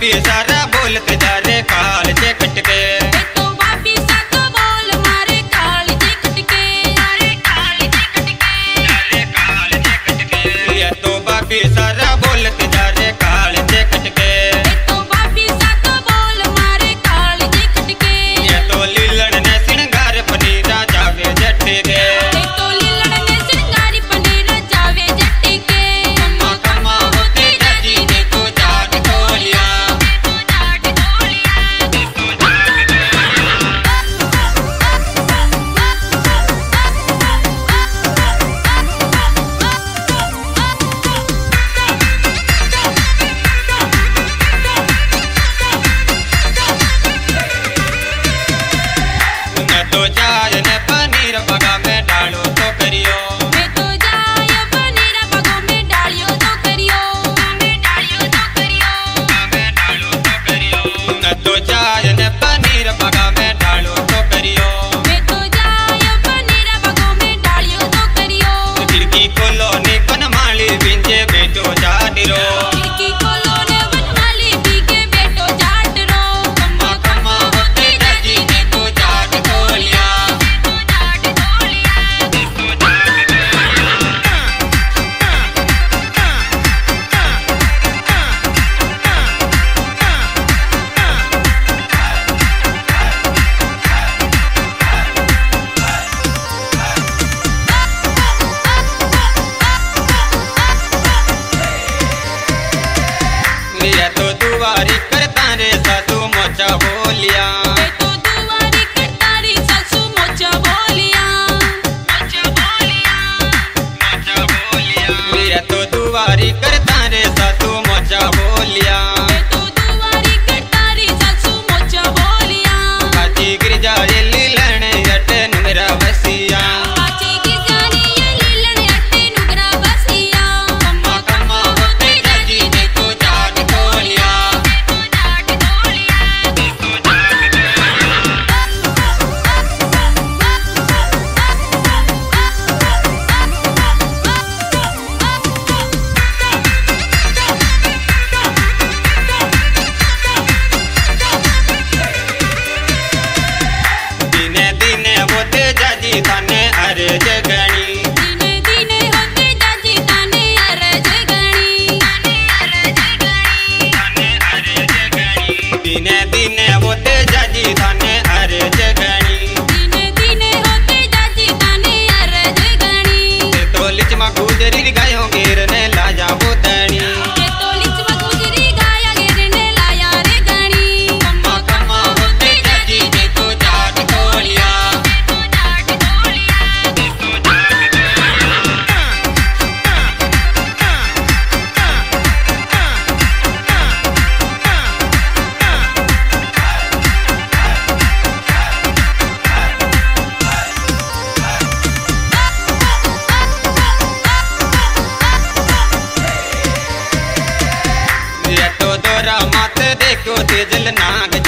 बापी सारा बोलते जा रे काल जे कटके। सारा बोलते जा रे काल जे कटके। तो बापी सातो बोल मारे काल जे कटके। ये तो लीलड़ ने सिंगार पनीरा जावे जटके। तो लीलड़ ने सिंगारी पनीरा जावे जटके। कम्मा कम्मा होते जाजी ने तो जाट खोलिया। तो जाय ने पनीर पगा में डालो तो करियो। मैं तो जाय पनीर पगा में डालियो तो करियो। में डालियो तो करियो। में डालो तो करियो। न तो जाय ने पनीर पगा में डालो तो करियो। मैं तो जाय पनीर पगा में डालियो तो करियो। खिड़की खोलो ने बनमाली बिंजे बेटो जाटिरो। खिड़की खोलो ने बनमाली बीके बेटो जाटरो। कम्मा कम्मा होते जाजी ने तो जाट खोलिया। ये तो दुआरी करता रे साधु मोचा बोलिया। ये तो दुआरी करता रे सासू मोचा बोलिया। मोचा बोलिया। मोचा बोलिया। ये तो दुआरी करता रे साधु मोचा बोलिया। ये तो दुआरी करता रे सासू मोचा बोलिया। काची गिरजा ये लीलण अटे नुगरा बसिया। काची गिरजानी ये लीलण अटे नुगरा बसिया। कम्मा कम्मा होते जाजी ने तो जाट खोलिया। दिने दिने होते जाजी थाने अरे जगणी। दिने दिने होते जाजी ताने अरज गणी। थाने अरे जगणी। दिने दिने होते जाजी थाने अरे जगणी। दिने दिने होते जाजी ताने अरज गणी। ते तो लिचमा गुजरी गायों गिरने ला जाबो तणी। ये तो लिचमा गुजरी गाया गिरने लाया रे गणी। कम्मा कम्मा होते जाजी ने तो जाट खोलिया। ये तो दोरा माथे देखो तेजल नाग